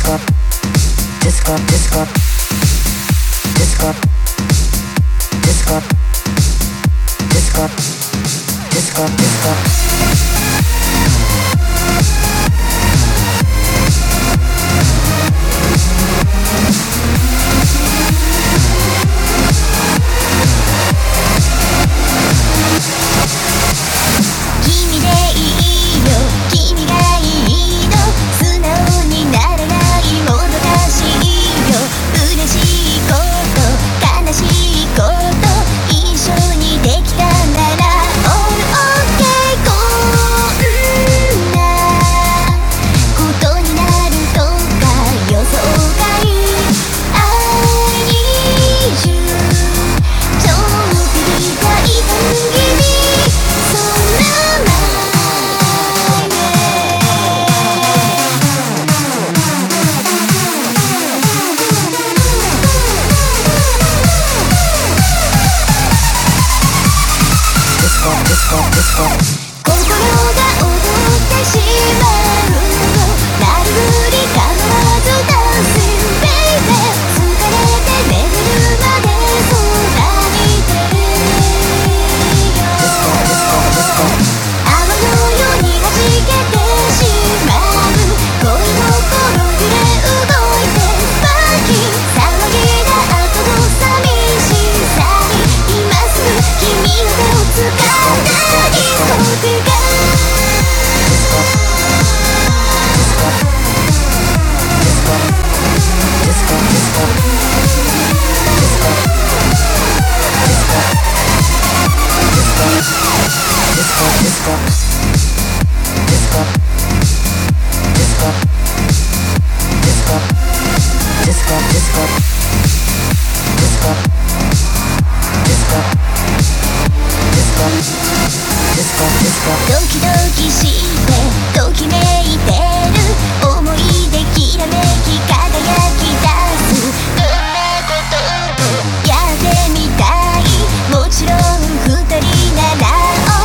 ドキドキしてときめいてる思い出きらめき輝き出すどんなこともやってみたいもちろん二人なら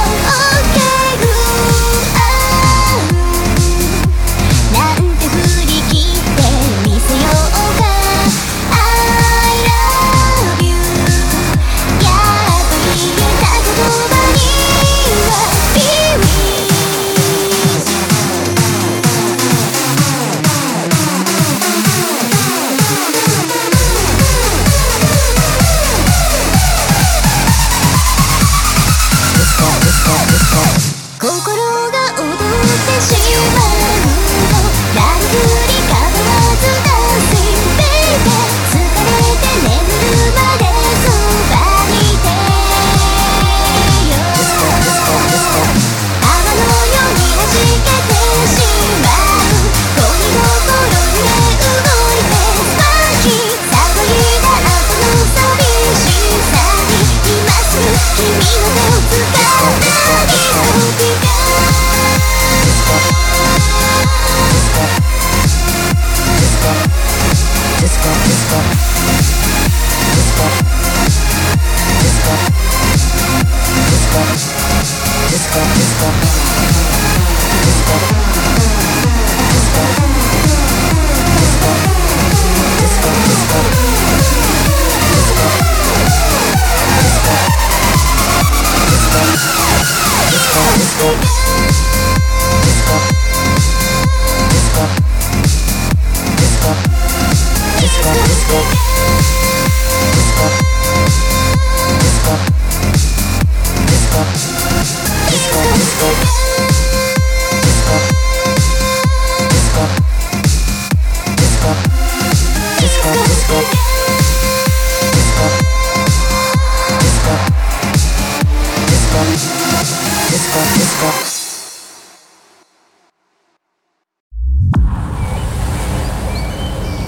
OK なんて振り切ってみせようか I love you やっと言えた言葉には心が踊ってしまうの何振りかわずダンシングベイベー疲れて眠るまでそばにいてよ泡のように弾けてしまう恋心揺れ動いてスパーキー騒いだ後の寂しさに今すぐ君の手を掴んでDisco